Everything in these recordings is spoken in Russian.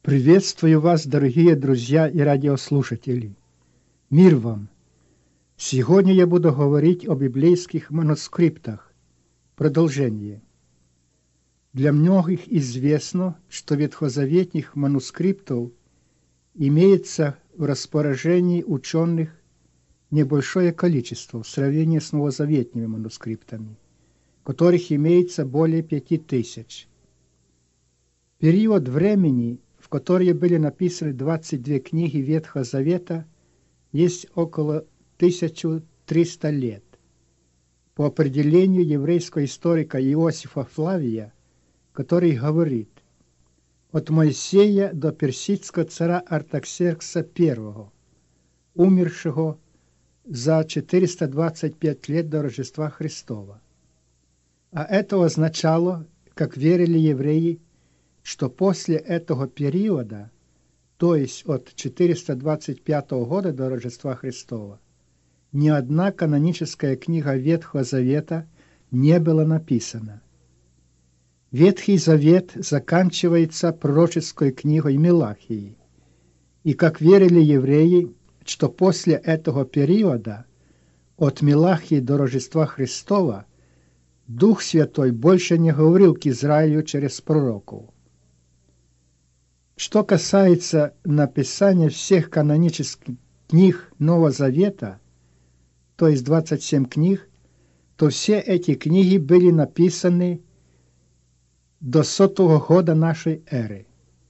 Приветствую вас, дорогие друзья и радиослушатели. Мир вам! Сегодня я буду говорить о библейских манускриптах. Продолжение. Для многих известно, что ветхозаветных манускриптов имеется в распоряжении ученых небольшое количество в сравнении с новозаветными манускриптами, которых имеется более 5000. Период времени, в который были написаны 22 книги Ветхого Завета, есть около 1300 лет. По определению еврейского историка Иосифа Флавия, который говорит: от Моисея до персидского царя Артаксеркса I, умершего за 425 лет до Рождества Христова. А это означало, как верили евреи, что после этого периода, то есть от 425 года до Рождества Христова, ни одна каноническая книга Ветхого Завета не была написана. Ветхий Завет заканчивается пророческой книгой Милахии, и как верили евреи, что после этого периода, от Милахии до Рождества Христова, Дух Святой больше не говорил к Израилю через пророков. Что касается написания всех канонических книг Нового Завета, то есть 27 книг, то все эти книги были написаны до 100 года нашей эры.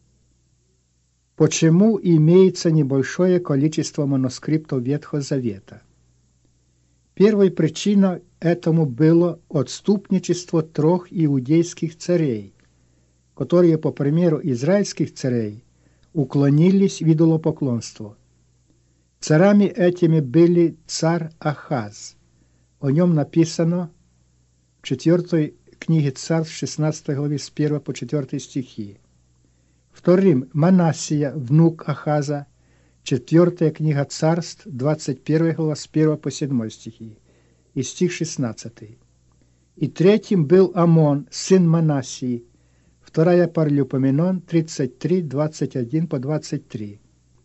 Почему имеется небольшое количество манускриптов Ветхого Завета? Первой причиной этому было отступничество 3 иудейских царей, которые, по примеру израильских царей, уклонились в идолопоклонство. Царями этими были царь Ахаз. О нем написано в 4 книге Царств, 16 главе, с 1 по 4 стихи. Вторым – Манассия, внук Ахаза, 4 книга Царств, 21 глава, с 1 по 7 стихи, и стих 16. И третьим был Амон, сын Манассии, 2 Паралипоменон, 33, 21 по 23.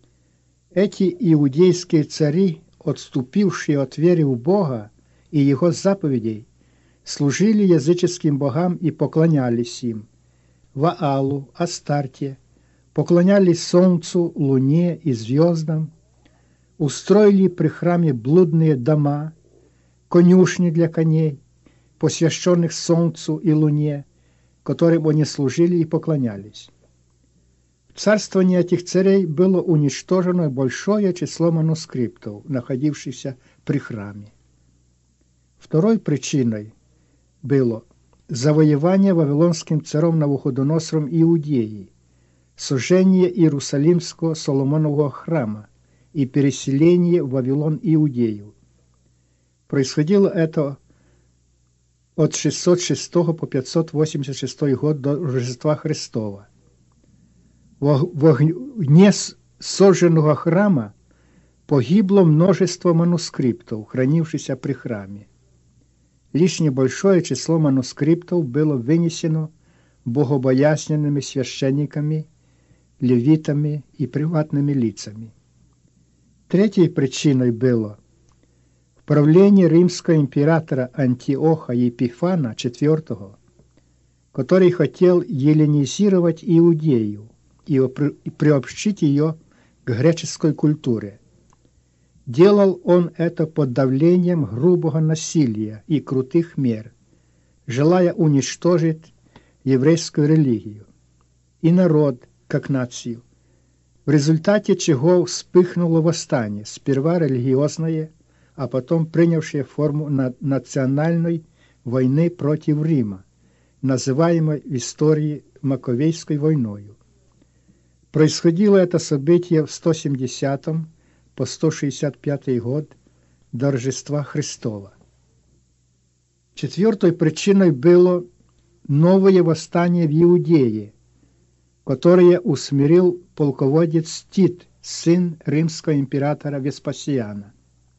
Эти иудейские цари, отступившие от веры в Бога и Его заповедей, служили языческим богам и поклонялись им, Ваалу, Астарте, поклонялись солнцу, луне и звездам, устроили при храме блудные дома, конюшни для коней, посвященных солнцу и луне, которым они служили и поклонялись. В царствовании этих царей было уничтожено большое число манускриптов, находившихся при храме. Второй причиной было завоевание вавилонским царем Навуходоносором Иудеи, сожжение Иерусалимского Соломонового храма и переселение в Вавилон Иудею. Происходило это от 606 по 586 год до Рождества Христова. В огне сожженного храма погибло множество манускриптов, хранившихся при храме. Лишь небольшое число манускриптов было вынесено богобоязненными священниками, левитами и приватными лицами. Третьей причиной было правление римского императора Антиоха Епифана IV, который хотел эллинизировать Иудею и приобщить ее к греческой культуре. Делал он это под давлением грубого насилия и крутых мер, желая уничтожить еврейскую религию и народ как нацию, в результате чего вспыхнуло восстание, сперва религиозное, а потом принявшее форму национальной войны против Рима, называемой в истории Маковейской войною. Происходило это событие в 170 по 165 год до Рождества Христова. Четвертой причиной было новое восстание в Иудее, которое усмирил полководец Тит, сын римского императора Веспасиана.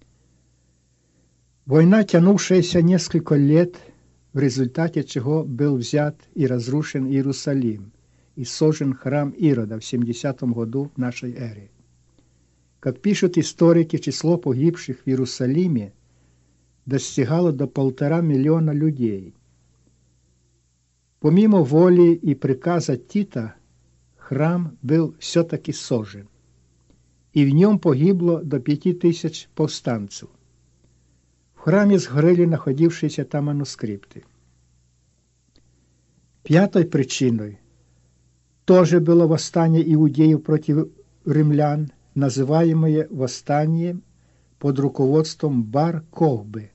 Война, тянувшаяся несколько лет, в результате чего был взят и разрушен Иерусалим, и сожжен храм Ирода в 70 году нашей эры. Как пишут историки, число погибших в Иерусалиме достигало до 1,5 миллиона людей. Помимо воли и приказа Тита, храм был все-таки сожжен, и в нем погибло до 5000 повстанцев. В храме сгорели находившиеся там манускрипты. Пятой причиной тоже было восстание иудеев против римлян, называемое восстанием под руководством Бар-Кохбы,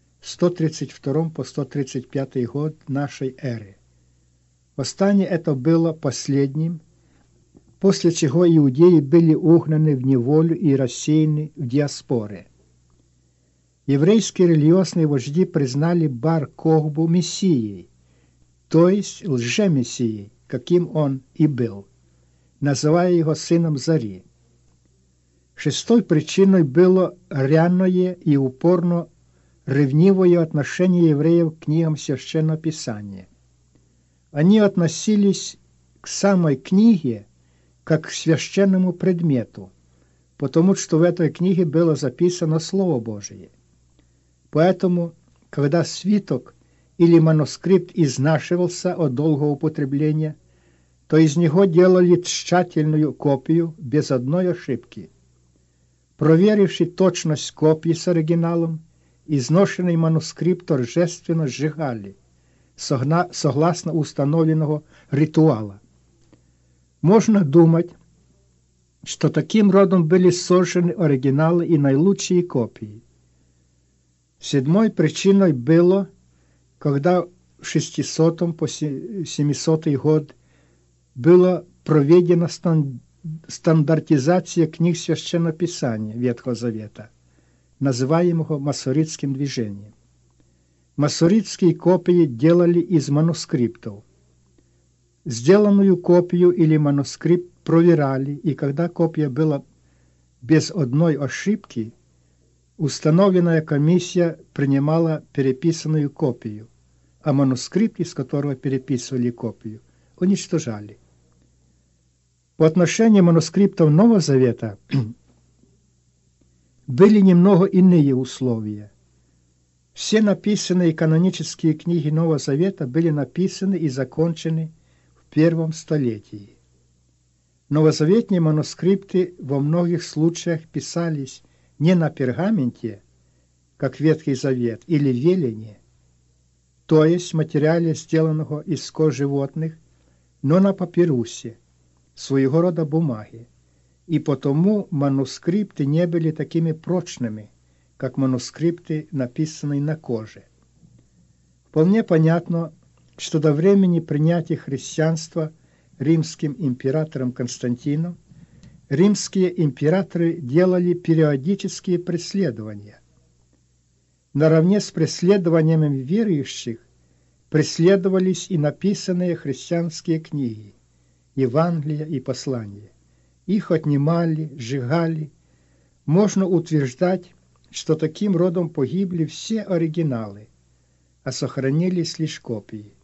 132 по 135 год нашей эры. Восстание это было последним, после чего иудеи были угнаны в неволю и рассеяны в диаспоре. Еврейские религиозные вожди признали Бар-Кохбу мессией, то есть лжемессией, каким он и был, называя его сыном Зари. Шестой причиной было рьяное и упорно ревнивое отношение евреев к книгам Священного Писания. Они относились к самой книге как к священному предмету, потому что в этой книге было записано Слово Божие. Поэтому, когда свиток или манускрипт изнашивался от долгого употребления, то из него делали тщательную копию без одной ошибки. Проверивши точность копии с оригиналом, изношенный манускрипт торжественно сжигали, согласно установленного ритуала. Можно думать, что таким родом были сожжены оригиналы и наилучшие копии. Седьмой причиной было, когда в 600 по 700 год была проведена стандартизация книг Священного Писания Ветхого Завета, называемого масоритским движением. Масоритские копии делали из манускриптов. Сделанную копию или манускрипт проверяли, и когда копия была без одной ошибки, установленная комиссия принимала переписанную копию, а манускрипт, из которого переписывали копию, уничтожали. По отношению манускриптов Нового Завета были немного иные условия. Все написанные канонические книги Нового Завета были написаны и закончены в первом столетии. Новозаветные манускрипты во многих случаях писались не на пергаменте, как Ветхий Завет, или велени, то есть материале, сделанного из кож животных, но на папирусе, своего рода бумаги, и потому манускрипты не были такими прочными, как манускрипты, написанные на коже. Вполне понятно, что до времени принятия христианства римским императором Константином римские императоры делали периодические преследования. Наравне с преследованиями верующих преследовались и написанные христианские книги, Евангелия и послания. Их отнимали, сжигали. Можно утверждать, что таким родом погибли все оригиналы, а сохранились лишь копии.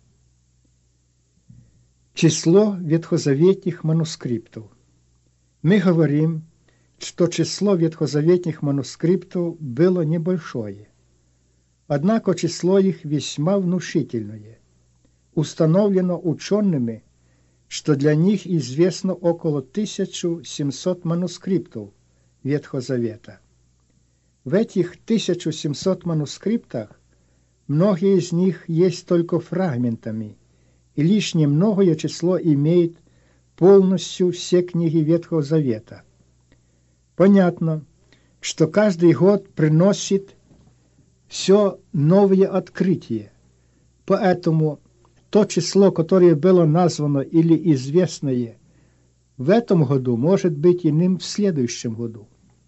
Число ветхозаветных манускриптов. Мы говорим, что число ветхозаветных манускриптов было небольшое. Однако число их весьма внушительное. Установлено учеными, что для них известно около 1700 манускриптов Ветхого Завета. В этих 1700 манускриптах многие из них есть только фрагментами, и лишь немногое число имеет полностью все книги Ветхого Завета. Понятно, что каждый год приносит все новые открытия, поэтому то число, которое было названо или известное в этом году, может быть иным в следующем году.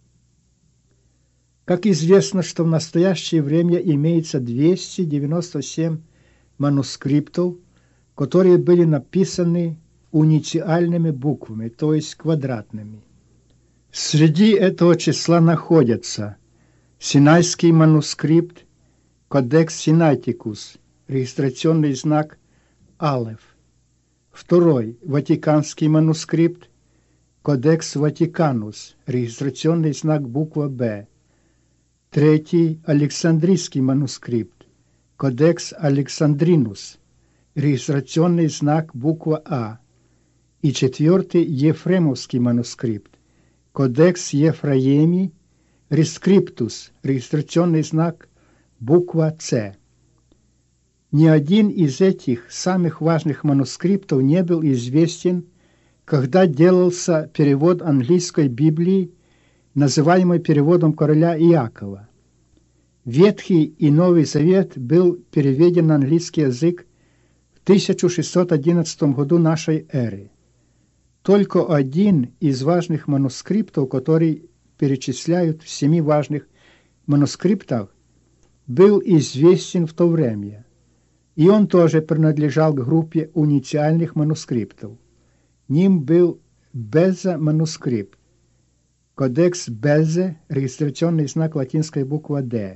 Как известно, что в настоящее время имеется 297 манускриптов, которые были написаны унициальными буквами, то есть квадратными. Среди этого числа находятся Синайский манускрипт, Кодекс Синайтикус, регистрационный знак Алеф, Второй – Ватиканский манускрипт, Кодекс Ватиканус, регистрационный знак буква «Б». Третий – Александрийский манускрипт, Кодекс Александринус, регистрационный знак буква «А». И четвертый – Ефремовский манускрипт, Кодекс Ефраеми, рескриптус, регистрационный знак буква «С». Ни один из этих самых важных манускриптов не был известен, когда делался перевод английской Библии, называемый переводом короля Иакова. Ветхий и Новый Завет был переведен на английский язык в 1611 году нашей эры. Только один из важных манускриптов, который перечисляют в 7 важных манускриптах, был известен в то время, и он тоже принадлежал к группе унициальных манускриптов. Ним был Беза манускрипт, Кодекс Безе, регистрационный знак латинской буква «Д».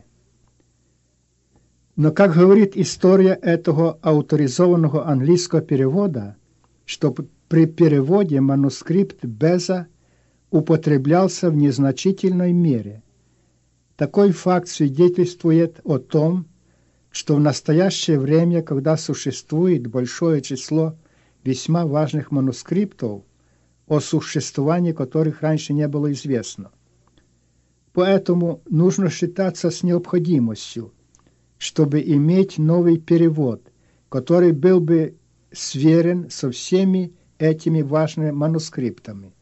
Но, как говорит история этого авторизованного английского перевода, что при переводе манускрипт Беза употреблялся в незначительной мере. Такой факт свидетельствует о том, что в настоящее время, когда существует большое число весьма важных манускриптов, о существовании которых раньше не было известно. Поэтому нужно считаться с необходимостью, чтобы иметь новый перевод, который был бы сверен со всеми этими важными манускриптами.